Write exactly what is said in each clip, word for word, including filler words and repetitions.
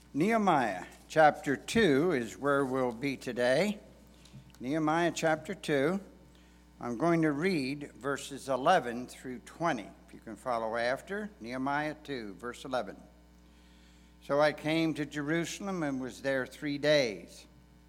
Nehemiah chapter two is where we'll be today. Nehemiah chapter two. I'm going to read verses eleven through twenty. If you can follow after. Nehemiah two, verse eleven. So I came to Jerusalem and was there three days.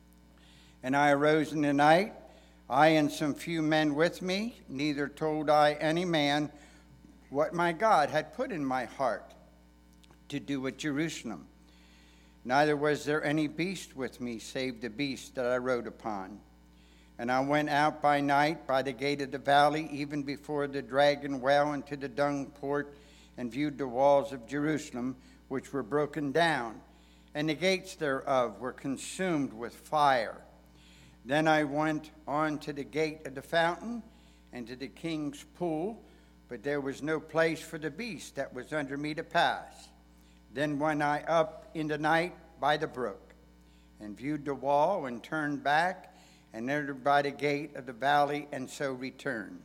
And I arose in the night, I and some few men with me. Neither told I any man what my God had put in my heart to do at Jerusalem. Neither was there any beast with me, save the beast that I rode upon. And I went out by night by the gate of the valley, even before the dragon well, into the dung port, and viewed the walls of Jerusalem, which were broken down, and the gates thereof were consumed with fire. Then I went on to the gate of the fountain, and to the king's pool, but there was no place for the beast that was under me to pass. Then went I up in the night by the brook, and viewed the wall, and turned back, and entered by the gate of the valley, and so returned.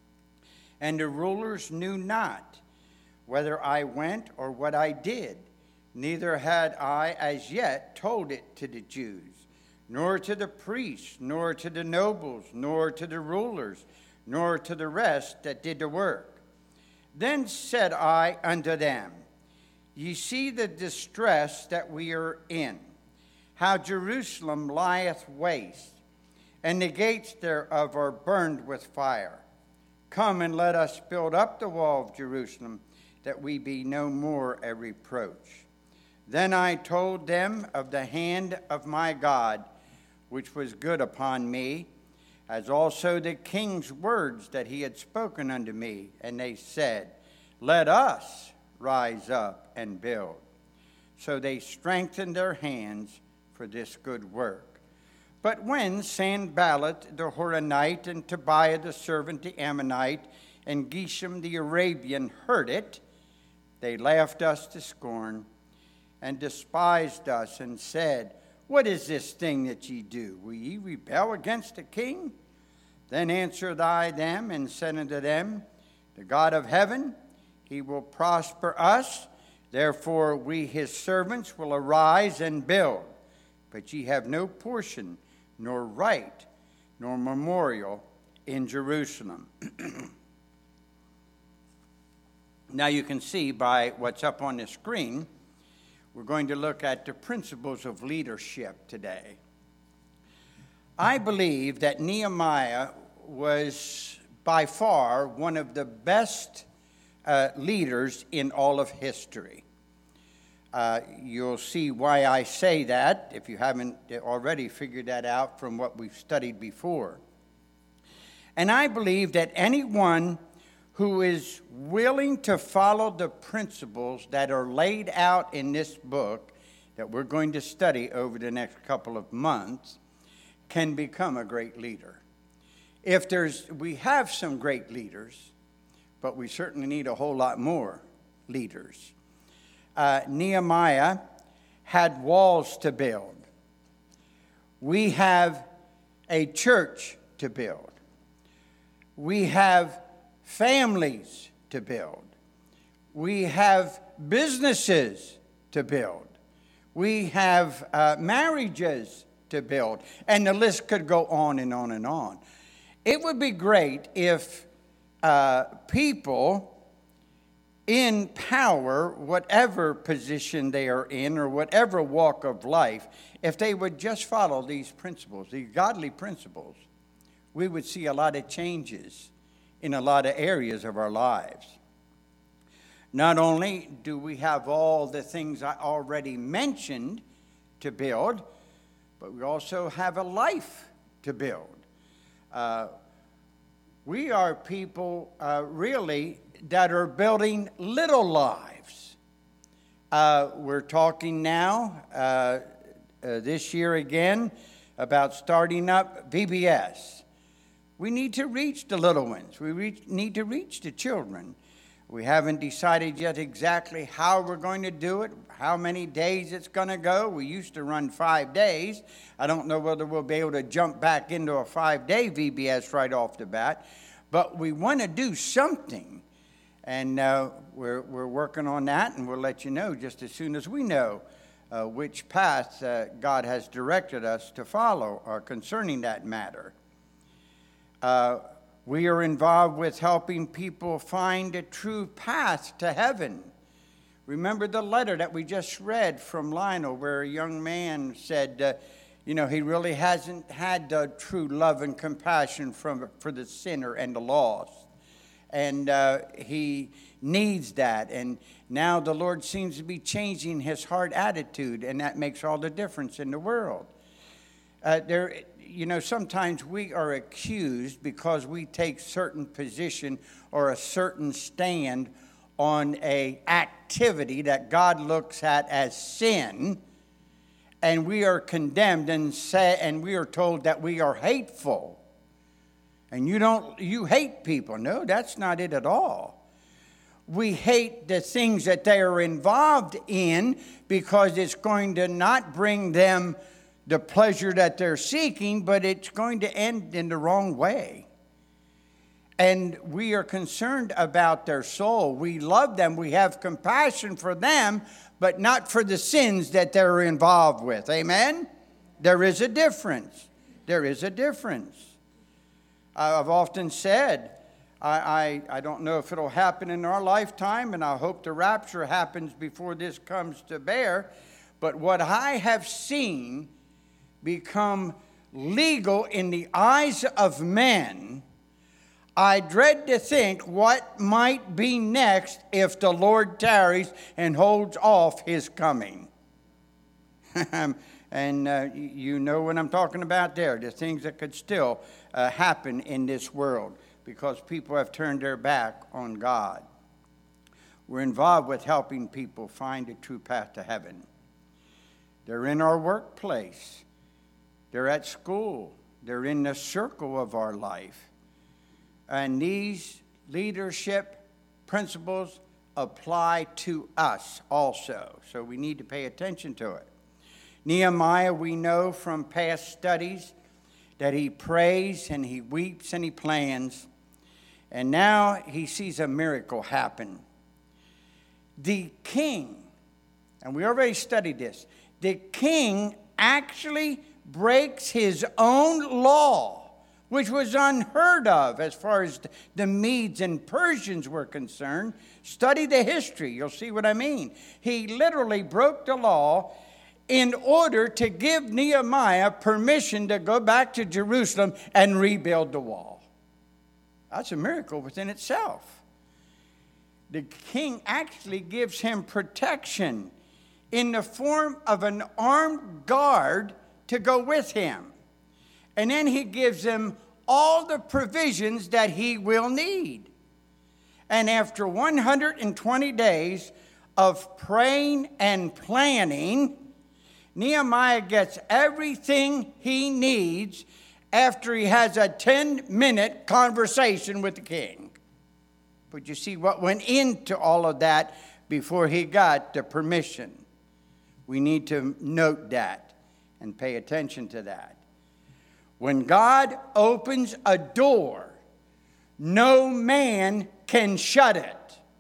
And the rulers knew not whether I went or what I did, neither had I as yet told it to the Jews, nor to the priests, nor to the nobles, nor to the rulers, nor to the rest that did the work. Then said I unto them, Ye see the distress that we are in, how Jerusalem lieth waste, and the gates thereof are burned with fire. Come and let us build up the wall of Jerusalem, that we be no more a reproach. Then I told them of the hand of my God, which was good upon me, as also the king's words that he had spoken unto me. And they said, Let us rise up and build. So they strengthened their hands for this good work. But when Sanballat the Horonite, and Tobiah the servant the Ammonite, and Geshem the Arabian heard it, they laughed us to scorn, and despised us, and said, What is this thing that ye do? Will ye rebel against the king? Then answered I them, and said unto them, The God of heaven, he will prosper us. Therefore we his servants will arise and build. But ye have no portion, nor right, nor memorial in Jerusalem. Now you can see by what's up on the screen, we're going to look at the principles of leadership today. I believe that Nehemiah was by far one of the best uh, leaders in all of history. Uh, you'll see why I say that, if you haven't already figured that out from what we've studied before. And I believe that anyone who is willing to follow the principles that are laid out in this book that we're going to study over the next couple of months can become a great leader. If there's, we have some great leaders, but we certainly need a whole lot more leaders. Uh, Nehemiah had walls to build. We have a church to build. We have families to build. We have businesses to build. We have uh, marriages to build. And the list could go on and on and on. It would be great if uh, people in power, whatever position they are in or whatever walk of life, if they would just follow these principles, these godly principles, we would see a lot of changes in a lot of areas of our lives. Not only do we have all the things I already mentioned to build, but we also have a life to build. Uh, we are people uh, really that are building little lives. Uh, we're talking now, uh, uh, this year again, about starting up V B S. We need to reach the little ones. We reach, need to reach the children. We haven't decided yet exactly how we're going to do it, how many days it's going to go. We used to run five days. I don't know whether we'll be able to jump back into a five-day V B S right off the bat. But we want to do something. And uh, we're, we're working on that, and we'll let you know just as soon as we know uh, which path uh, God has directed us to follow uh, concerning that matter. Uh, we are involved with helping people find a true path to heaven. Remember the letter that we just read from Lionel, where a young man said, uh, you know, he really hasn't had the true love and compassion from, for the sinner and the lost. And uh, he needs that. And now the Lord seems to be changing his heart attitude, and that makes all the difference in the world. Uh, there, you know, sometimes we are accused because we take certain position or a certain stand on a activity that God looks at as sin, and we are condemned and say, and we are told that we are hateful. And you don't, you hate people. No, that's not it at all. We hate the things that they are involved in because it's going to not bring them the pleasure that they're seeking, but it's going to end in the wrong way. And we are concerned about their soul. We love them. We have compassion for them, but not for the sins that they're involved with. Amen? There is a difference. There is a difference. I've often said, I, I, I don't know if it'll happen in our lifetime, and I hope the rapture happens before this comes to bear, but what I have seen become legal in the eyes of men, I dread to think what might be next if the Lord tarries and holds off his coming. And uh, you know what I'm talking about there, the things that could still uh, happen in this world because people have turned their back on God. We're involved with helping people find a true path to heaven. They're in our workplace. They're at school. They're in the circle of our life. And these leadership principles apply to us also. So we need to pay attention to it. Nehemiah, we know from past studies that he prays and he weeps and he plans. And now he sees a miracle happen. The king, and we already studied this, the king actually breaks his own law, which was unheard of as far as the Medes and Persians were concerned. Study the history. You'll see what I mean. He literally broke the law in order to give Nehemiah permission to go back to Jerusalem and rebuild the wall. That's a miracle within itself. The king actually gives him protection in the form of an armed guard to go with him. And then he gives him all the provisions that he will need. And after one hundred twenty days of praying and planning, Nehemiah gets everything he needs after he has a ten-minute conversation with the king. But you see what went into all of that before he got the permission. We need to note that and pay attention to that. When God opens a door, no man can shut it.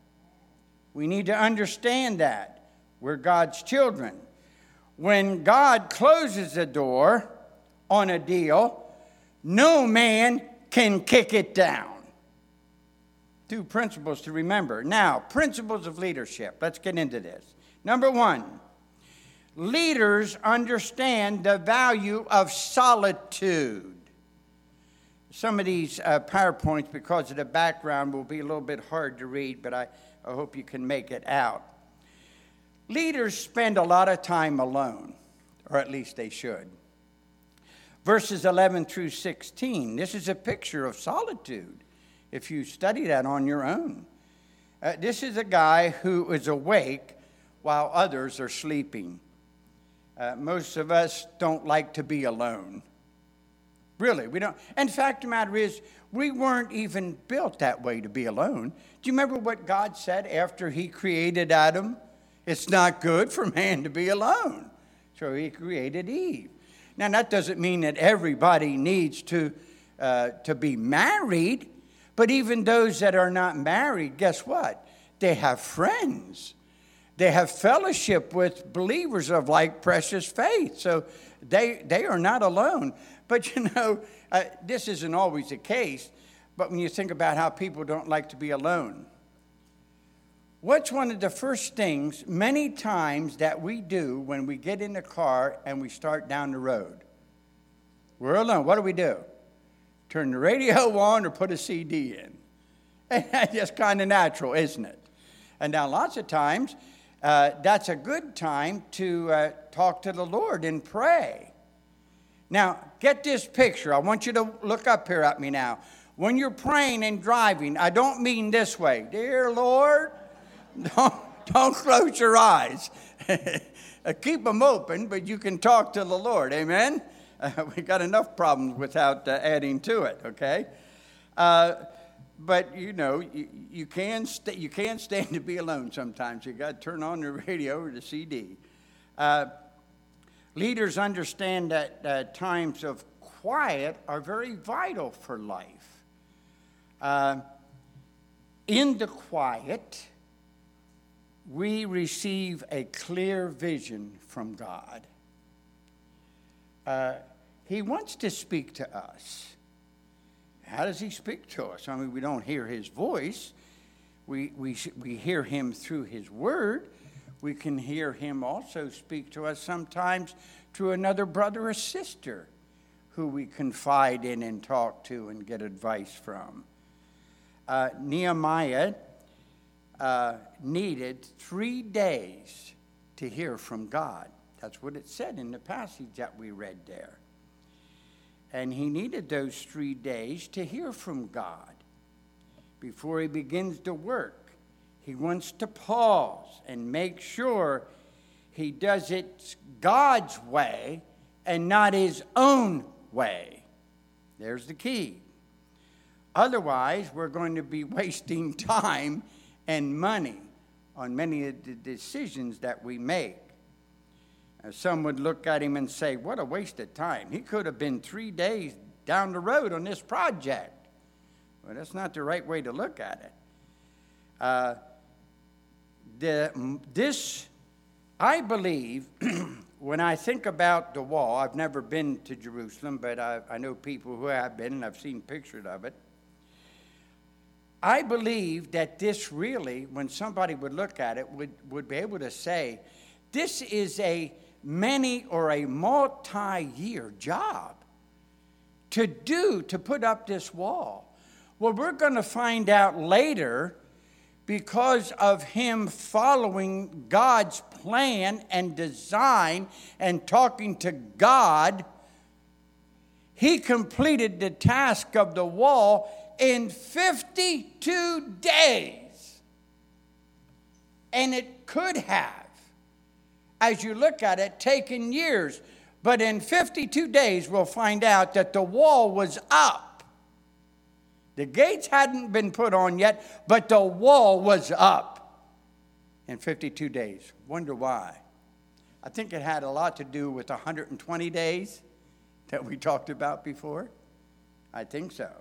We need to understand that. We're God's children. When God closes a door on a deal, no man can kick it down. Two principles to remember. Now, principles of leadership. Let's get into this. Number one, leaders understand the value of solitude. Some of these uh, PowerPoints, because of the background, will be a little bit hard to read, but I, I hope you can make it out. Leaders spend a lot of time alone, or at least they should. Verses eleven through sixteen, this is a picture of solitude, if you study that on your own. Uh, this is a guy who is awake while others are sleeping. Uh, most of us don't like to be alone. Really, we don't. In fact, the matter is, we weren't even built that way to be alone. Do you remember what God said after he created Adam? It's not good for man to be alone. So he created Eve. Now, that doesn't mean that everybody needs to, uh, to be married. But even those that are not married, guess what? They have friends. They have fellowship with believers of like precious faith. So they, they are not alone. But you know, uh, this isn't always the case. But when you think about how people don't like to be alone, what's one of the first things many times that we do when we get in the car and we start down the road? We're alone. What do we do? Turn the radio on or put a C D in. And that's just kind of natural, isn't it? And now lots of times, uh, that's a good time to uh, talk to the Lord and pray. Now, get this picture. I want you to look up here at me now. When you're praying and driving, I don't mean this way. Dear Lord, don't, don't close your eyes. Keep them open, but you can talk to the Lord. Amen? Uh, we got enough problems without uh, adding to it, okay? Uh, but, you know, you, you, can st- you can't stand to be alone sometimes. You got to turn on the radio or the C D. Uh, leaders understand that uh, times of quiet are very vital for life. Uh, in the quiet, we receive a clear vision from God. Uh, he wants to speak to us. How does he speak to us? I mean, we don't hear his voice. We, we, we hear him through his word. We can hear him also speak to us sometimes through another brother or sister who we confide in and talk to and get advice from. Uh, Nehemiah uh, needed three days to hear from God. That's what it said in the passage that we read there. And he needed those three days to hear from God. Before he begins to work, he wants to pause and make sure he does it God's way and not his own way. There's the key. Otherwise, we're going to be wasting time and money on many of the decisions that we make. Uh, some would look at him and say, what a waste of time. He could have been three days down the road on this project. Well, that's not the right way to look at it. Uh, the, this, I believe, when I think about the wall, I've never been to Jerusalem, but I, I know people who have been, and I've seen pictures of it. I believe that this really, when somebody would look at it, would, would be able to say, this is a many or a multi-year job to do, to put up this wall. Well, we're going to find out later, because of him following God's plan and design and talking to God, he completed the task of the wall in fifty-two days. And it could have, as you look at it, taken years. But in fifty-two days, we'll find out that the wall was up. The gates hadn't been put on yet, but the wall was up in fifty-two days. Wonder why? I think it had a lot to do with one hundred twenty days that we talked about before. I think so.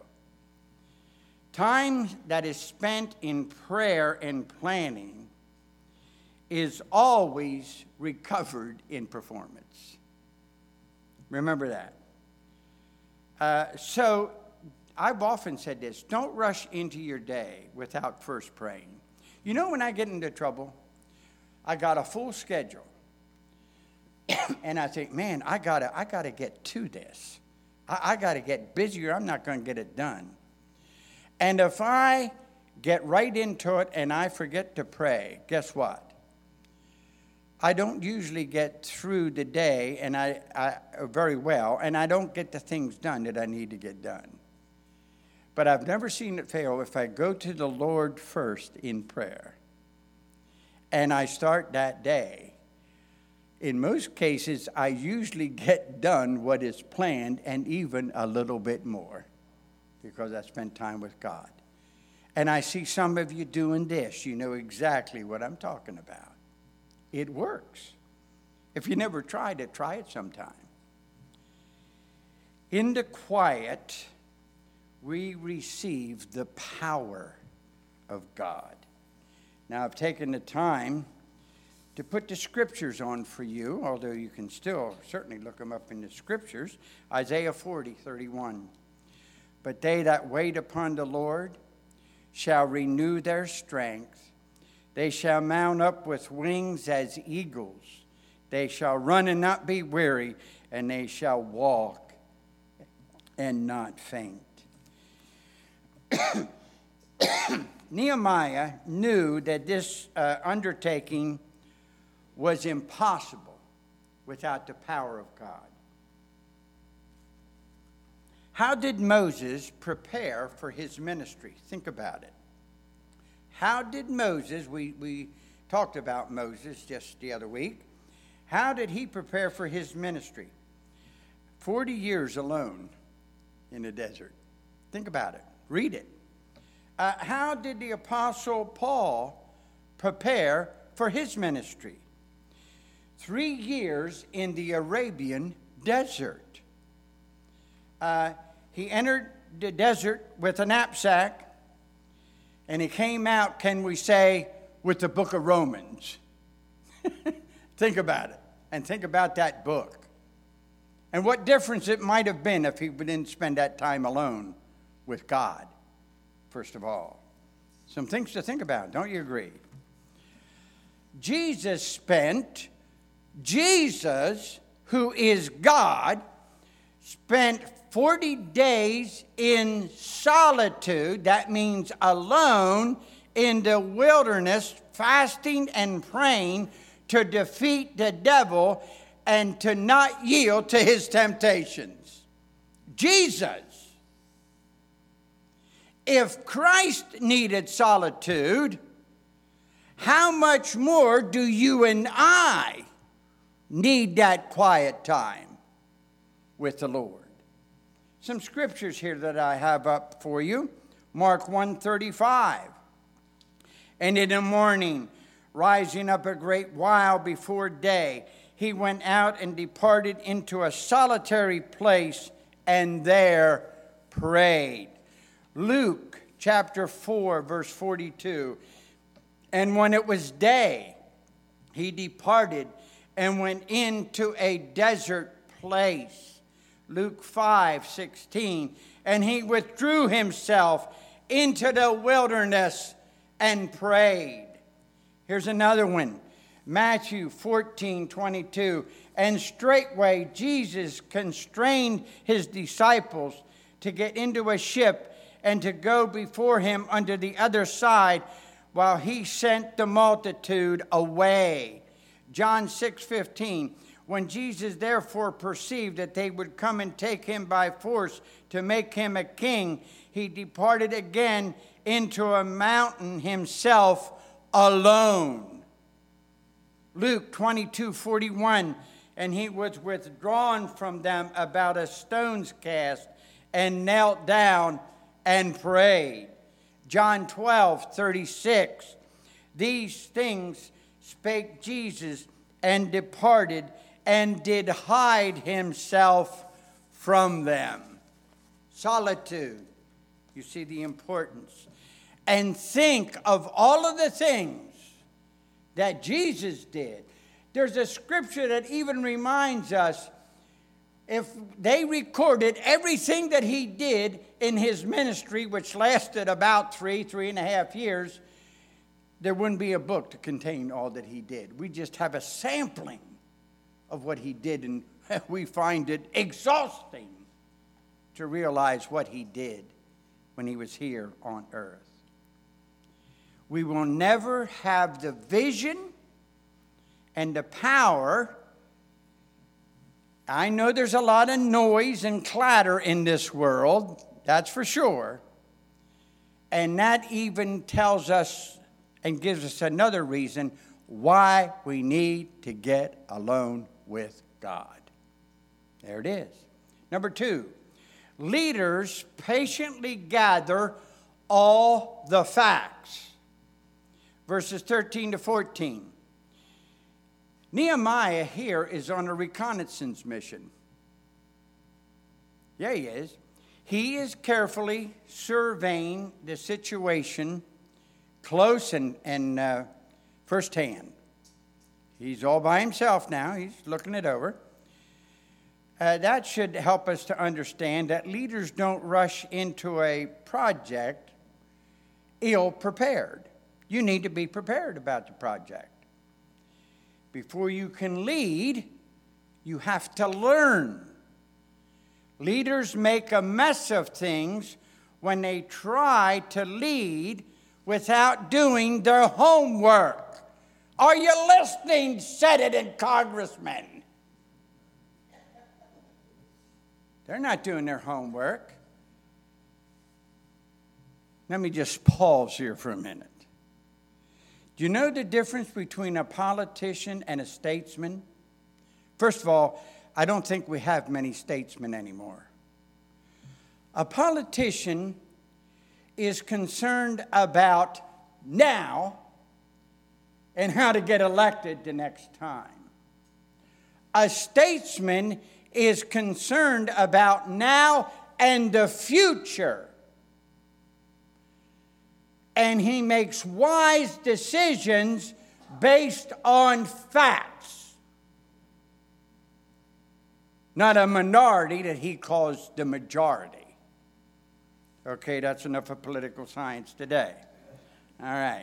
Time that is spent in prayer and planning is always recovered in performance. Remember that. Uh, so I've often said this, don't rush into your day without first praying. You know, when I get into trouble, I got a full schedule. And I think, man, I gotta, I gotta get to this. I, I gotta get busier. I'm not gonna get it done. And if I get right into it and I forget to pray, guess what? I don't usually get through the day and I, I very well, and I don't get the things done that I need to get done. But I've never seen it fail if I go to the Lord first in prayer and I start that day. In most cases, I usually get done what is planned and even a little bit more, because I spent time with God. And I see some of you doing this. You know exactly what I'm talking about. It works. If you never tried it, try it sometime. In the quiet, we receive the power of God. Now, I've taken the time to put the scriptures on for you, although you can still certainly look them up in the scriptures. Isaiah forty, thirty-one. But they that wait upon the Lord shall renew their strength. They shall mount up with wings as eagles. They shall run and not be weary, and they shall walk and not faint. Nehemiah knew that this uh, undertaking was impossible without the power of God. How did Moses prepare for his ministry? Think about it. How did Moses, we, we talked about Moses just the other week, how did he prepare for his ministry? Forty years alone in the desert. Think about it. Read it. Uh, how did the Apostle Paul prepare for his ministry? Three years in the Arabian desert. Uh, he entered the desert with a knapsack, and he came out, can we say, with the book of Romans. Think about it, and think about that book. And what difference it might have been if he didn't spend that time alone with God, first of all. Some things to think about, don't you agree? Jesus spent, Jesus, who is God, spent forty days in solitude, that means alone, in the wilderness, fasting and praying to defeat the devil and to not yield to his temptations. Jesus. If Christ needed solitude, how much more do you and I need that quiet time with the Lord? Some scriptures here that I have up for you. Mark one thirty-five. And in the morning, rising up a great while before day, he went out and departed into a solitary place and there prayed. Luke chapter four, verse forty-two. And when it was day, he departed and went into a desert place. Luke five sixteen. And he withdrew himself into the wilderness and prayed. Here's another one. Matthew fourteen twenty-two. And straightway Jesus constrained his disciples to get into a ship and to go before him unto the other side while he sent the multitude away. John six fifteen. When Jesus therefore perceived that they would come and take him by force to make him a king, he departed again into a mountain himself alone. Luke twenty-two forty-one. And he was withdrawn from them about a stone's cast and knelt down and prayed. John twelve thirty-six. These things spake Jesus and departed and did hide himself from them. Solitude. You see the importance. And think of all of the things that Jesus did. There's a scripture that even reminds us, if they recorded everything that he did in his ministry, which lasted about three, three and a half years, there wouldn't be a book to contain all that he did. We just have a sampling of what he did, and we find it exhausting to realize what he did when he was here on earth. We will never have the vision and the power. I know there's a lot of noise and clatter in this world, that's for sure. And that even tells us and gives us another reason why we need to get alone with God. There it is. Number two, leaders patiently gather all the facts. Verses thirteen to fourteen. Nehemiah here is on a reconnaissance mission. Yeah, he is. He is carefully surveying the situation close and, and uh, firsthand. He's all by himself now. He's looking it over. Uh, that should help us to understand that leaders don't rush into a project ill-prepared. You need to be prepared about the project. Before you can lead, you have to learn. Leaders make a mess of things when they try to lead without doing their homework. Are you listening, Senate and congressmen? They're not doing their homework. Let me just pause here for a minute. Do you know the difference between a politician and a statesman? First of all, I don't think we have many statesmen anymore. A politician is concerned about now and how to get elected the next time. A statesman is concerned about now and the future. And he makes wise decisions based on facts. Not a minority that he calls the majority. Okay, that's enough of political science today. All right.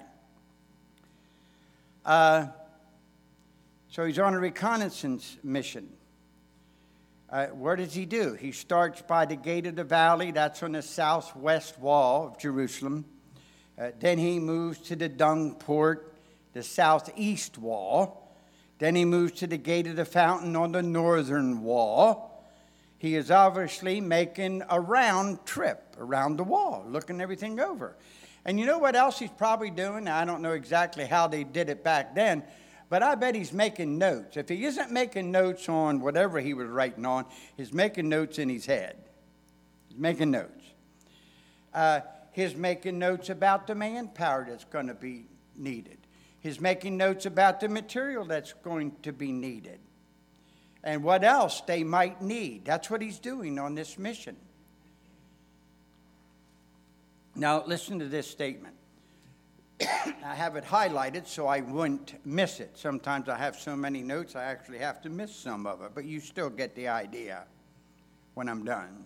Uh, so he's on a reconnaissance mission. Uh, what does he do? He starts by the gate of the valley. That's on the southwest wall of Jerusalem. Uh, then he moves to the dung port, the southeast wall. Then he moves to the gate of the fountain on the northern wall. He is obviously making a round trip around the wall, looking everything over. And you know what else he's probably doing? I don't know exactly how they did it back then, but I bet he's making notes. If he isn't making notes on whatever he was writing on, he's making notes in his head. He's making notes. Uh, he's making notes about the manpower that's going to be needed. He's making notes about the material that's going to be needed. And what else they might need. That's what he's doing on this mission. Now, listen to this statement. I have it highlighted so I wouldn't miss it. Sometimes I have so many notes I actually have to miss some of it, but you still get the idea when I'm done.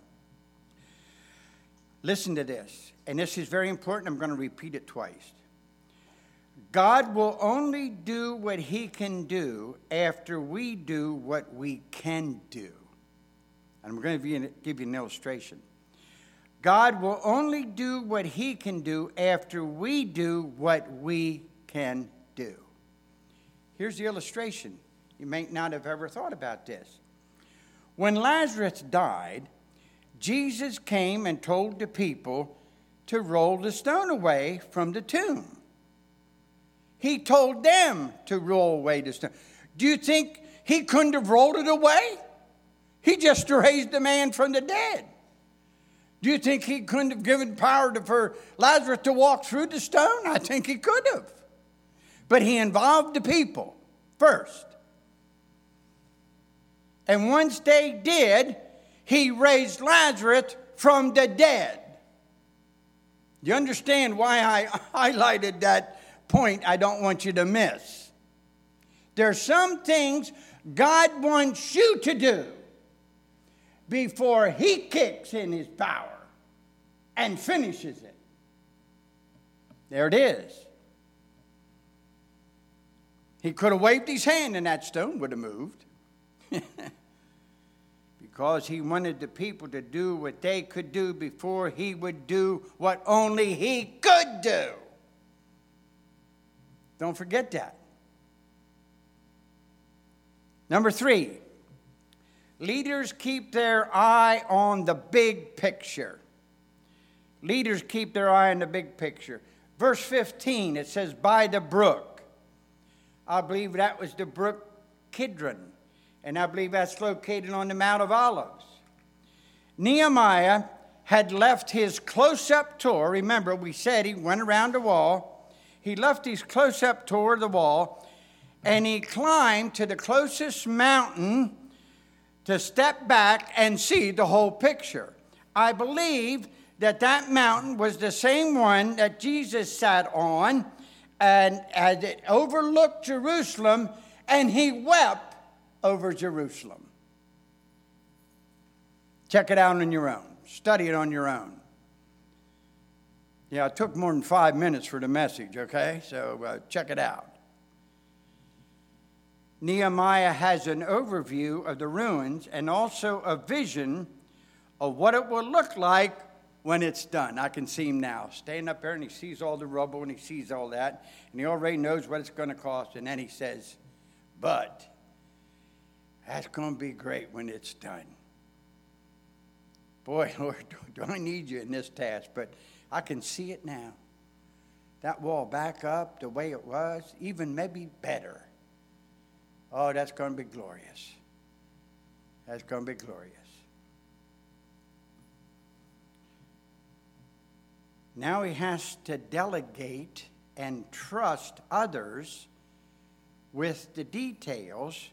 Listen to this, and this is very important. I'm going to repeat it twice. God will only do what he can do after we do what we can do. And I'm going to give you an illustration. God will only do what he can do after we do what we can do. Here's the illustration. You may not have ever thought about this. When Lazarus died, Jesus came and told the people to roll the stone away from the tomb. He told them to roll away the stone. Do you think he couldn't have rolled it away? He just raised the man from the dead. Do you think he couldn't have given power to, for Lazarus to walk through the stone? I think he could have. But he involved the people first. And once they did, he raised Lazarus from the dead. You understand why I highlighted that point I don't want you to miss. There's some things God wants you to do before he kicks in his power and finishes it. There it is. He could have waved his hand and that stone would have moved. Because he wanted the people to do what they could do before he would do what only he could do. Don't forget that. Number three, leaders keep their eye on the big picture. Leaders keep their eye on the big picture. Verse fifteen, it says, by the brook. I believe that was the brook Kidron. And I believe that's located on the Mount of Olives. Nehemiah had left his close-up tour. Remember, we said he went around the wall. He left his close-up tour of the wall, and he climbed to the closest mountain to step back and see the whole picture. I believe that that mountain was the same one that Jesus sat on, and as it overlooked Jerusalem, and he wept over Jerusalem. Check it out on your own. Study it on your own. Yeah, it took more than five minutes for the message, okay? So uh, check it out. Nehemiah has an overview of the ruins and also a vision of what it will look like when it's done. I can see him now, standing up there, and he sees all the rubble, and he sees all that, and he already knows what it's going to cost, and then he says, but that's going to be great when it's done. Boy, Lord, do I need you in this task, but I can see it now. That wall back up the way it was, even maybe better. Oh, that's going to be glorious. That's going to be glorious. Now he has to delegate and trust others with the details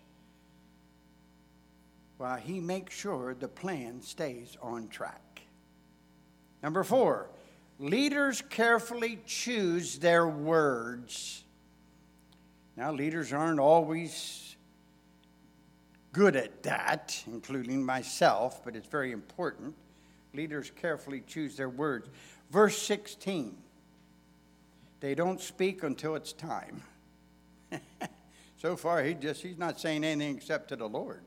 while he makes sure the plan stays on track. Number four, leaders carefully choose their words. Now, leaders aren't always good at that, including myself, but it's very important. Leaders carefully choose their words. Verse sixteen, they don't speak until it's time. So far, he just he's not saying anything except to the Lord.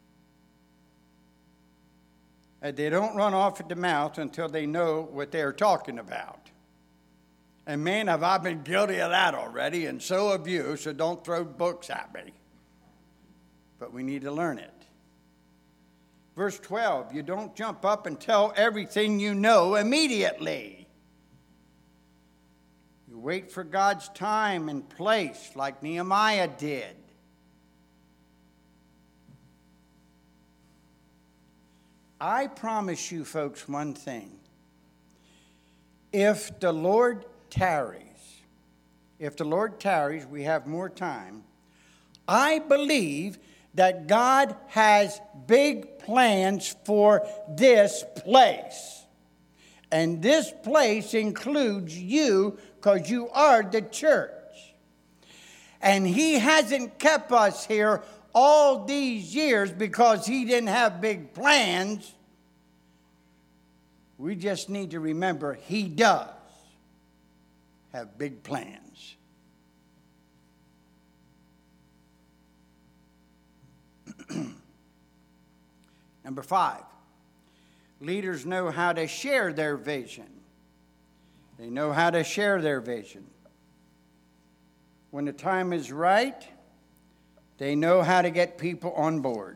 And they don't run off at the mouth until they know what they're talking about. And man, have I been guilty of that already, and so have you, so don't throw books at me. But we need to learn it. Verse twelve, you don't jump up and tell everything you know immediately. You wait for God's time and place like Nehemiah did. I promise you folks one thing. If the Lord tarries, if the Lord tarries, we have more time. I believe that God has big plans for this place. And this place includes you because you are the church. And he hasn't kept us here all these years because he didn't have big plans. We just need to remember he does have big plans. Number five, leaders know how to share their vision. They know how to share their vision. When the time is right, they know how to get people on board.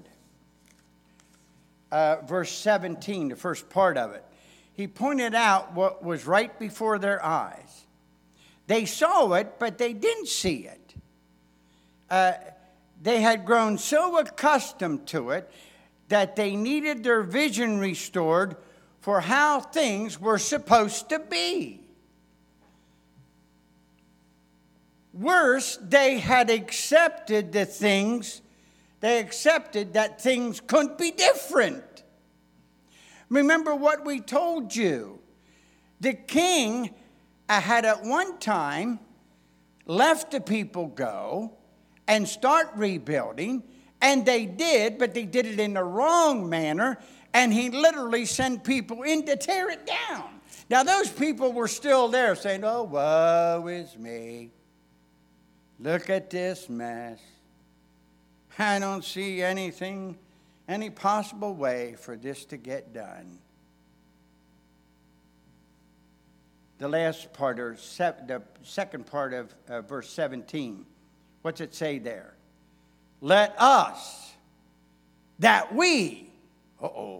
Uh, verse seventeen, the first part of it. He pointed out what was right before their eyes. They saw it, but they didn't see it. Uh, they had grown so accustomed to it that they needed their vision restored for how things were supposed to be. Worse, they had accepted the things, they accepted that things couldn't be different. Remember what we told you. The king had at one time left the people go and start rebuilding, and they did, but they did it in the wrong manner, and he literally sent people in to tear it down. Now, those people were still there saying, oh, woe is me. Look at this mess. I don't see anything, any possible way for this to get done. The last part, or the second part of uh, verse seventeen, what's it say there? Let us, that we, uh-oh.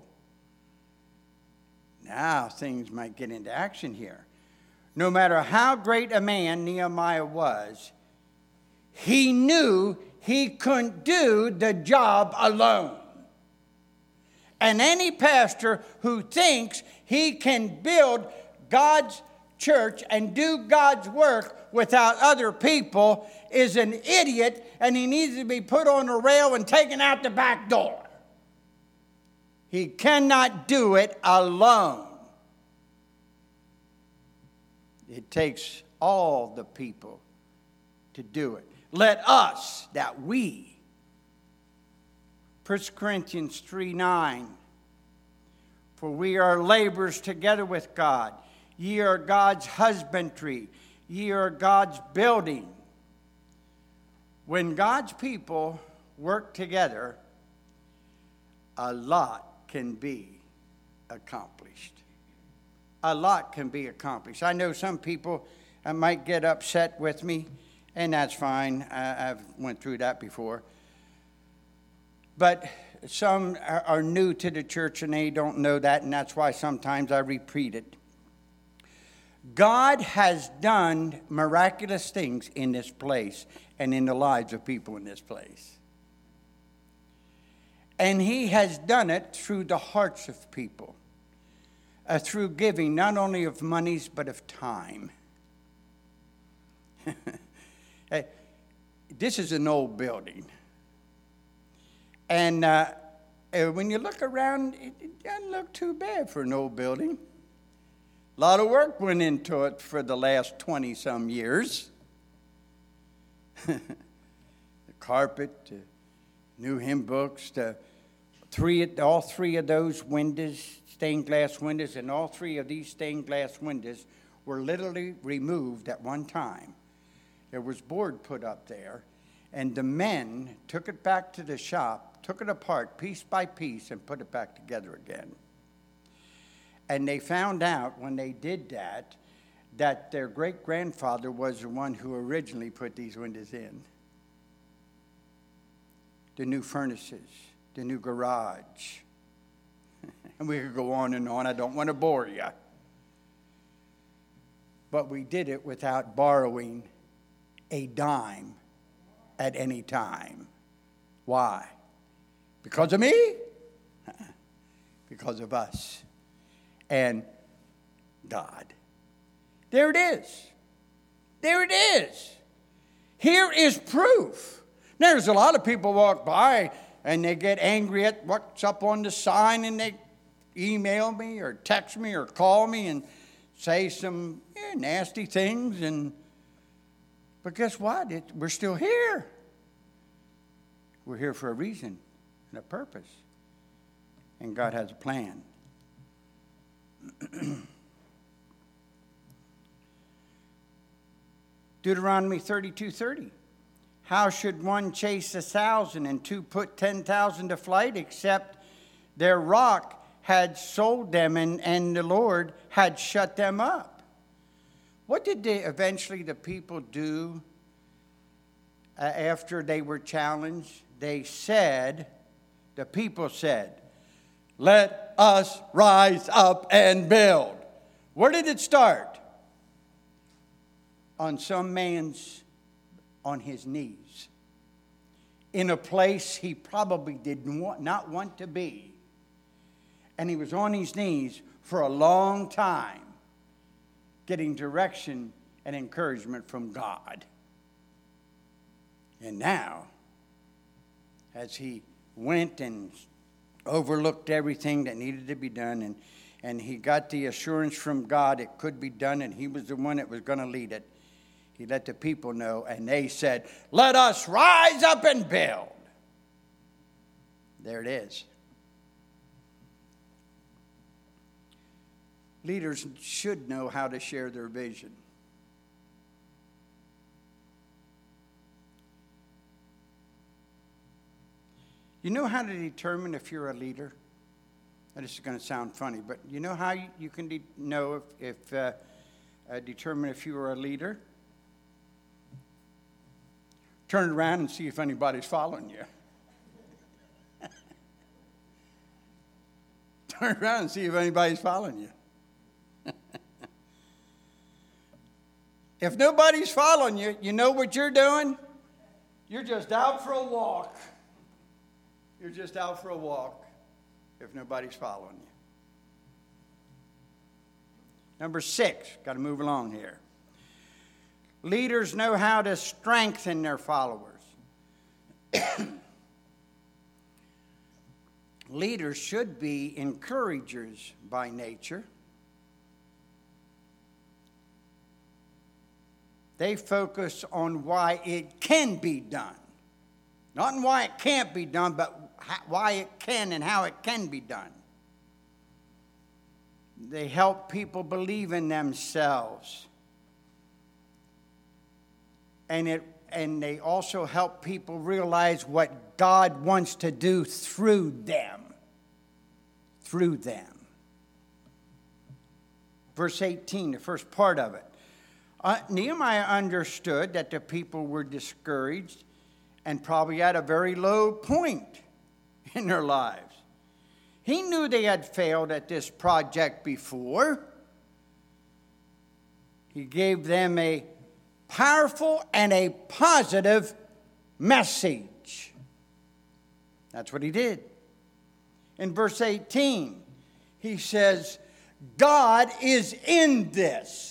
Now things might get into action here. No matter how great a man Nehemiah was, he knew he couldn't do the job alone. And any pastor who thinks he can build God's church and do God's work without other people is an idiot, and he needs to be put on a rail and taken out the back door. He cannot do it alone. It takes all the people to do it. Let us, that we. First Corinthians three nine. For we are laborers together with God. Ye are God's husbandry. Ye are God's building. When God's people work together, a lot can be accomplished. A lot can be accomplished. I know some people uh, might get upset with me, and that's fine. I, I've went through that before. But some are, are new to the church, and they don't know that, and that's why sometimes I repeat it. God has done miraculous things in this place and in the lives of people in this place. And he has done it through the hearts of people, uh, through giving not only of monies but of time. Hey, this is an old building. And uh, when you look around, it, it doesn't look too bad for an old building. A lot of work went into it for the last twenty-some years. The carpet, the new hymn books, the three, all three of those windows, stained glass windows, and all three of these stained glass windows were literally removed at one time. There was board put up there, and the men took it back to the shop, took it apart piece by piece, and put it back together again. And they found out when they did that, that their great-grandfather was the one who originally put these windows in. The new furnaces, the new garage. And we could go on and on. I don't want to bore you. But we did it without borrowing a dime at any time. Why? Because of me? Because of us and God. There it is. There it is. Here is proof. Now, there's a lot of people walk by and they get angry at what's up on the sign, and they email me or text me or call me and say some yeah, nasty things. And but guess what? It, we're still here. We're here for a reason and a purpose. And God has a plan. Deuteronomy thirty-two thirty. How should one chase a thousand and two put ten thousand to flight, except their rock had sold them and, and the Lord had shut them up? What did they eventually the people do uh, after they were challenged? They said, the people said, let us rise up and build. Where did it start? On some man's, on his knees. In a place he probably did not want to be. And he was on his knees for a long time, getting direction and encouragement from God. And now, as he went and overlooked everything that needed to be done, and, and he got the assurance from God it could be done, and he was the one that was going to lead it. He let the people know, and they said, let us rise up and build. There it is. Leaders should know how to share their vision. You know how to determine if you're a leader? Now, this is going to sound funny, but you know how you, you can de- know if, if uh, uh, determine if you are a leader? Turn around and see if anybody's following you. Turn around and see if anybody's following you. If nobody's following you, you know what you're doing? You're just out for a walk. You're just out for a walk if nobody's following you. Number six, got to move along here. Leaders know how to strengthen their followers. Leaders should be encouragers by nature. They focus on why it can be done. Not on why it can't be done, but why it can and how it can be done. They help people believe in themselves. And it and they also help people realize what God wants to do through them. Through them. Verse eighteen, the first part of it. Uh, Nehemiah understood that the people were discouraged and probably at a very low point in their lives. He knew they had failed at this project before. He gave them a powerful and a positive message. That's what he did. In verse eighteen, he says, God is in this.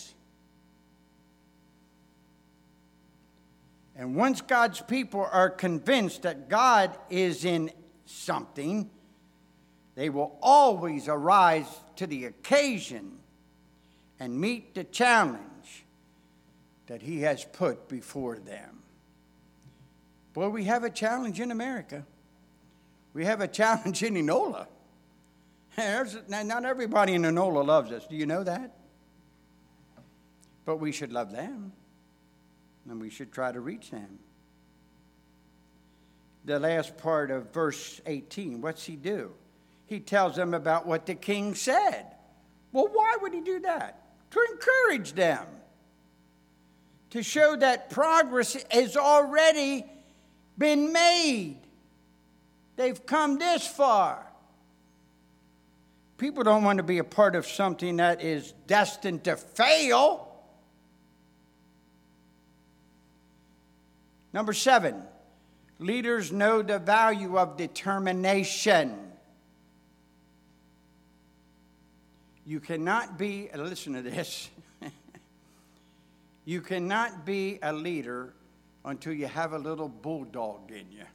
And once God's people are convinced that God is in something, they will always arise to the occasion and meet the challenge that He has put before them. Boy, we have a challenge in America. We have a challenge in Enola. There's, not everybody in Enola loves us. Do you know that? But we should love them. And we should try to reach them. The last part of verse eighteen, what's he do? He tells them about what the king said. Well, why would he do that? To encourage them. To show that progress has already been made. They've come this far. People don't want to be a part of something that is destined to fail. Number seven, leaders know the value of determination. You cannot be, listen to this, you cannot be a leader until you have a little bulldog in you.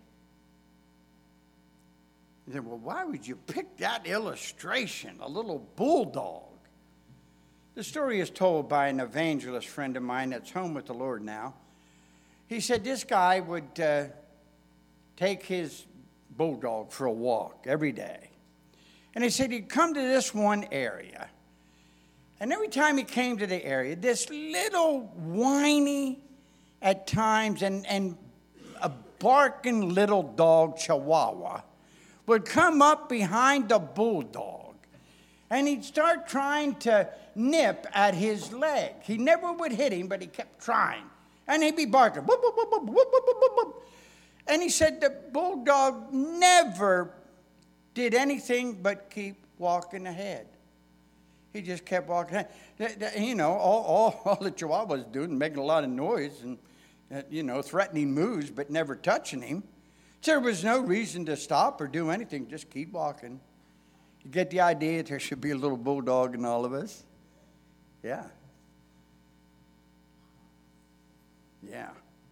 You say, well, why would you pick that illustration, a little bulldog? The story is told by an evangelist friend of mine that's home with the Lord now. He said this guy would uh, take his bulldog for a walk every day. And he said he'd come to this one area. And every time he came to the area, this little whiny, at times, and, and a barking little dog, Chihuahua, would come up behind the bulldog. And he'd start trying to nip at his leg. He never would hit him, but he kept trying. And he'd be barking. Whoop, whoop, whoop, whoop, whoop, whoop, whoop, whoop. And he said the bulldog never did anything but keep walking ahead. He just kept walking ahead. You know, all, all, all the Chihuahua was doing, making a lot of noise and, you know, threatening moves, but never touching him. So there was no reason to stop or do anything. Just keep walking. You get the idea there should be a little bulldog in all of us? Yeah. Yeah.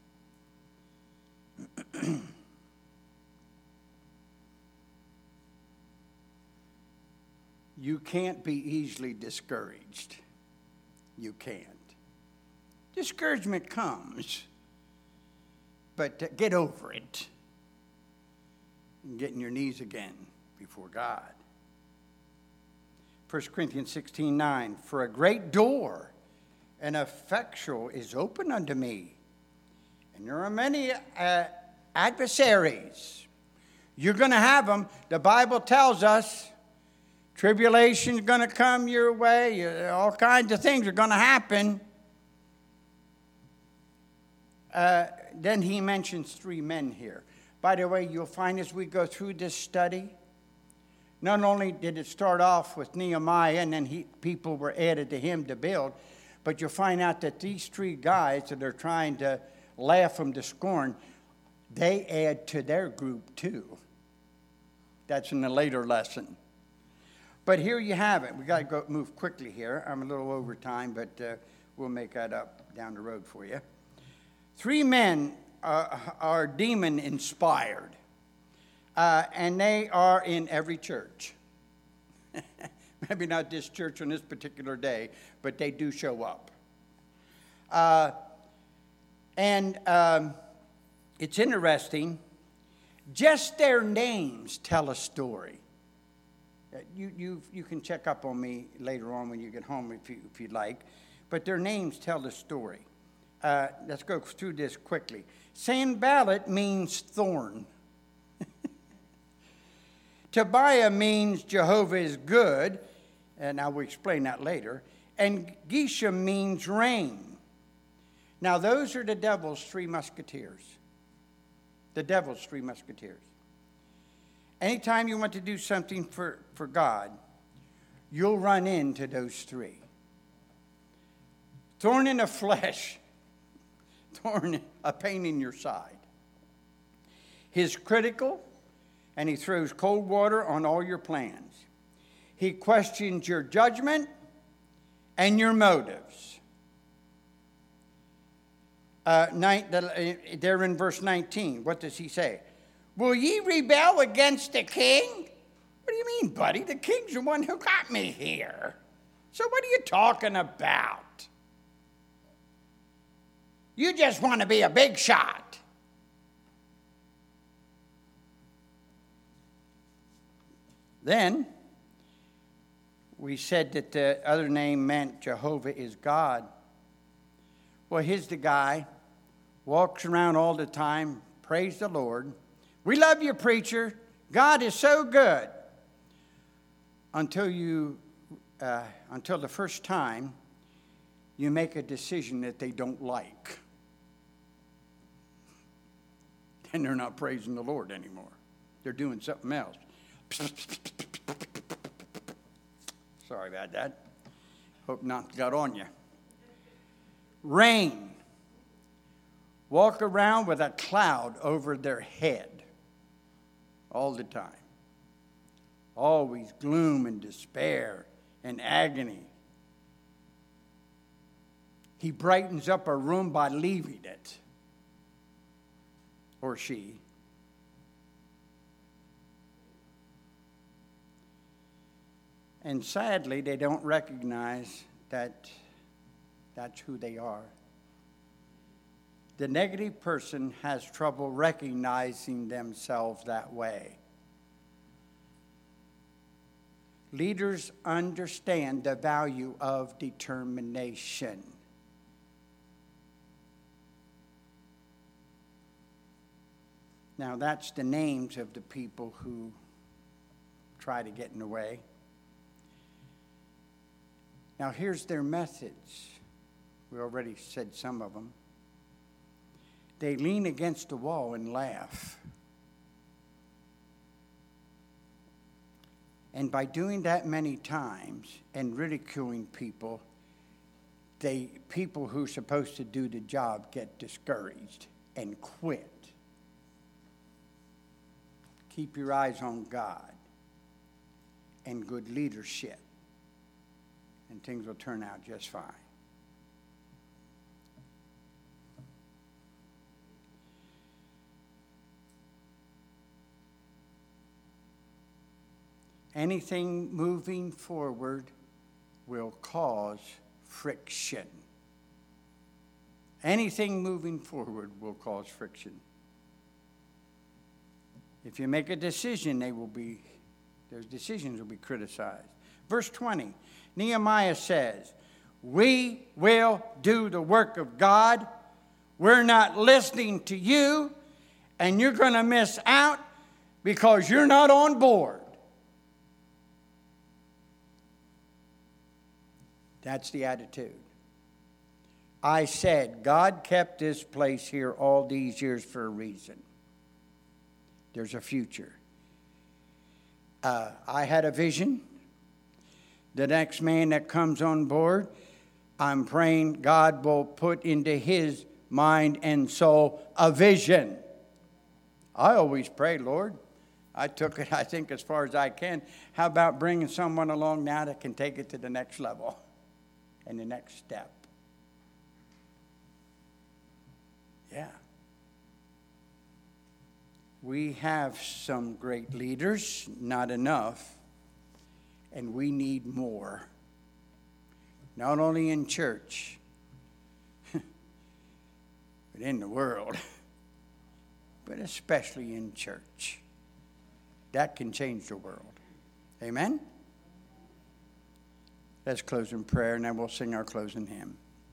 You can't be easily discouraged. You can't. Discouragement comes, but uh, get over it and get on your knees again before God. First Corinthians sixteen nine, for a great door and effectual is open unto me, and there are many uh, adversaries. You're going to have them. The Bible tells us tribulation's going to come your way. All kinds of things are going to happen. Uh, then he mentions three men here. By the way, you'll find as we go through this study, not only did it start off with Nehemiah and then he, people were added to him to build, but you'll find out that these three guys that are trying to laugh them to scorn, they add to their group too. That's in the later lesson. But here you have it. We got to go move quickly here. I'm a little over time, but uh, we'll make that up down the road for you. Three men uh, are demon-inspired, uh, and they are in every church. Maybe not this church on this particular day, but they do show up. Uh, And um, it's interesting. Just their names tell a story. You, you, you can check up on me later on when you get home if, you, if you'd like. But their names tell the story. Uh, let's go through this quickly. Sanballat means thorn. Tobiah means Jehovah is good. And I will explain that later. And Geshem means rain. Now, those are the devil's three musketeers. The devil's three musketeers. Anytime you want to do something for, for God, you'll run into those three. Thorn in the flesh. Thorn, a pain in your side. He's critical, and he throws cold water on all your plans. He questions your judgment and your motives. Uh, nine, there in verse nineteen, what does he say? Will ye rebel against the king? What do you mean, buddy? The king's the one who got me here. So what are you talking about? You just want to be a big shot. Then we said that the other name meant Jehovah is God. Well, here's the guy, walks around all the time, praise the Lord. We love you, preacher. God is so good. Until you, uh, until the first time you make a decision that they don't like. Then they're not praising the Lord anymore. They're doing something else. Sorry about that. Hope not got on you. Rain. Walk around with a cloud over their head all the time. Always gloom and despair and agony. He brightens up a room by leaving it. Or she. And sadly, they don't recognize that that's who they are. The negative person has trouble recognizing themselves that way. Leaders understand the value of determination. Now, that's the names of the people who try to get in the way. Now, here's their methods. We already said some of them. They lean against the wall and laugh. And by doing that many times and ridiculing people, they people who are supposed to do the job get discouraged and quit. Keep your eyes on God and good leadership, and things will turn out just fine. Anything moving forward will cause friction. Anything moving forward will cause friction. If you make a decision, they will be, those decisions will be criticized. Verse twenty, Nehemiah says, we will do the work of God. We're not listening to you, and you're going to miss out because you're not on board. That's the attitude. I said, God kept this place here all these years for a reason. There's a future. Uh, I had a vision. The next man that comes on board, I'm praying God will put into his mind and soul a vision. I always pray, Lord. I took it, I think, as far as I can. How about bringing someone along now that can take it to the next level and the next step? Yeah. We have some great leaders, not enough, and we need more. Not only in church, but but in the world, but especially in church. That can change the world. Amen? Let's close in prayer, and then we'll sing our closing hymn.